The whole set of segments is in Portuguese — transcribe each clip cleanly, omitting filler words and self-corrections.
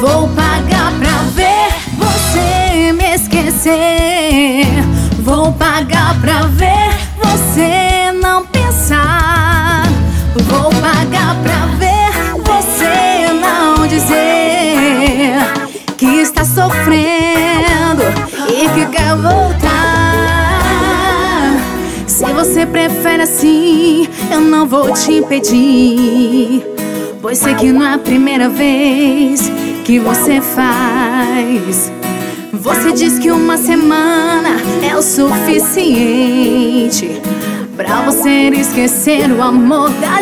Vou pagar pra ver você me esquecer. Vou pagar pra ver você não pensar. Vou pagar pra ver você não dizer que está sofrendo e que quer voltar. Se você prefere assim, eu não vou te impedir, pois sei que não é a primeira vez que você faz. Você diz que uma semana é o suficiente pra você esquecer o amor da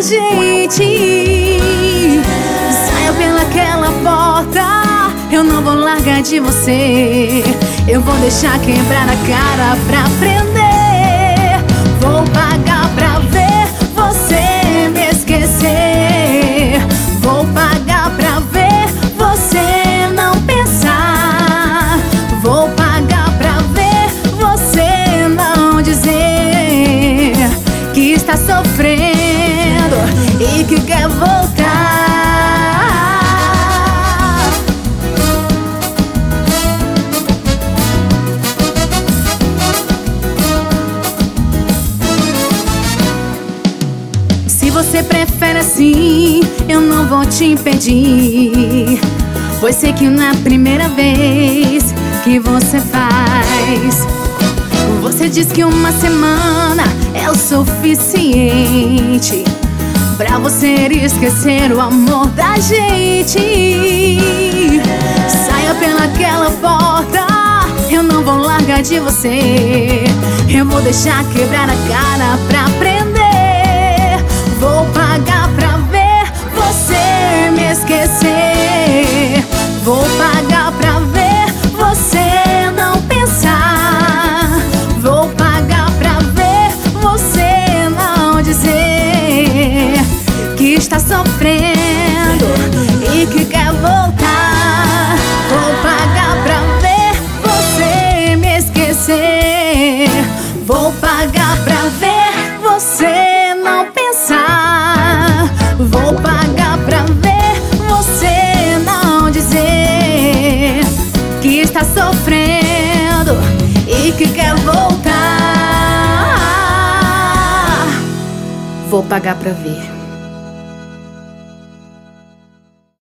gente. Saia pelaquela porta, eu não vou largar de você. Eu vou deixar quebrar a cara pra aprender. Vou pagar pra ver você me esquecer. Vou pagar pra ver você não pensar. Vou pagar pra ver você não dizer que está sofrendo e que quer voltar. Se você prefere assim, eu não vou te impedir, pois sei que não é a primeira vez que você faz. Você diz que uma semana é o suficiente pra você esquecer o amor da gente. Saia pelaquela porta, eu não vou largar de você. Eu vou deixar quebrar a cara pra aprender. Vou pagar pra ver você me esquecer. Vou pagar pra ver você não pensar. Vou pagar pra ver você não dizer que está sofrendo e que quer voltar. Vou pagar pra ver você me esquecer. Vou pagar pra ver você não pensar. Vou pagar pra ver você não dizer que está sofrendo e que quer voltar. Vou pagar pra ver.